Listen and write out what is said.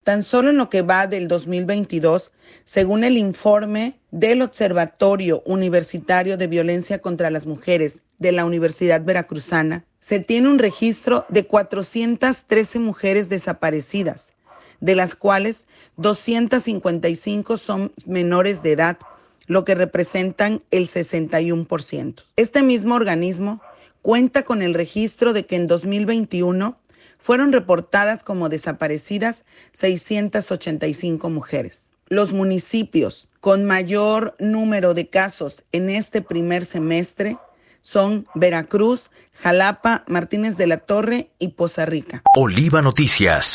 Tan solo en lo que va del 2022, según el informe del Observatorio Universitario de Violencia contra las Mujeres de la Universidad Veracruzana, se tiene un registro de 413 mujeres desaparecidas, de las cuales 255 son menores de edad, lo que representan el 61%. Este mismo organismo cuenta con el registro de que en 2021 fueron reportadas como desaparecidas 685 mujeres. Los municipios con mayor número de casos en este primer semestre son Veracruz, Jalapa, Martínez de la Torre y Poza Rica. Oliva Noticias.